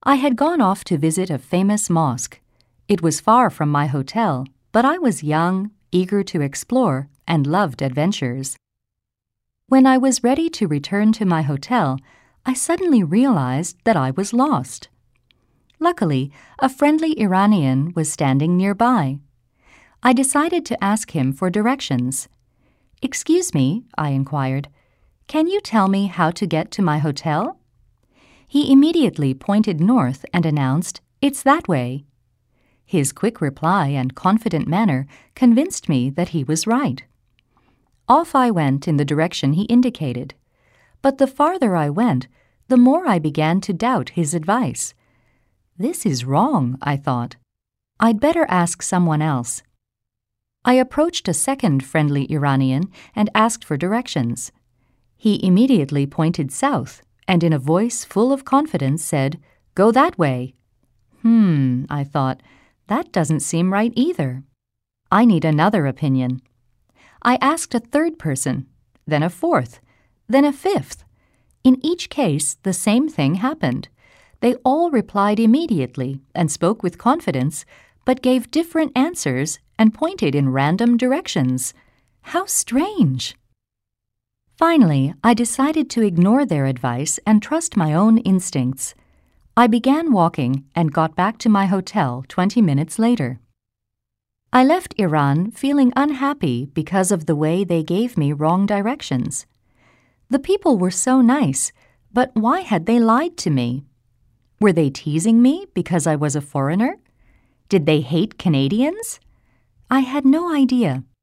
I had gone off to visit a famous mosque. It was far from my hotel, but I was young, eager to explore, and loved adventures. When I was ready to return to my hotel, I suddenly realized that I was lost. Luckily, a friendly Iranian was standing nearby. I decided to ask him for directions. "Excuse me," I inquired, "can you tell me how to get to my hotel?" He immediately pointed north and announced, "It's that way." His quick reply and confident manner convinced me that he was right. Off I went in the direction he indicated. But the farther I went, the more I began to doubt his advice. "This is wrong," I thought. "I'd better ask someone else." I approached a second friendly Iranian and asked for directions. He immediately pointed south and in a voice full of confidence said, "Go that way." I thought, that doesn't seem right either. I need another opinion. I asked a third person, then a fourth, then a fifth. In each case, the same thing happened. They all replied immediately and spoke with confidence, but gave different answers and pointed in random directions. How strange! Finally, I decided to ignore their advice and trust my own instincts. I began walking and got back to my hotel 20 minutes later. I left Iran feeling unhappy because of the way they gave me wrong directions. The people were so nice, but why had they lied to me? Were they teasing me because I was a foreigner? Did they hate Canadians? I had no idea.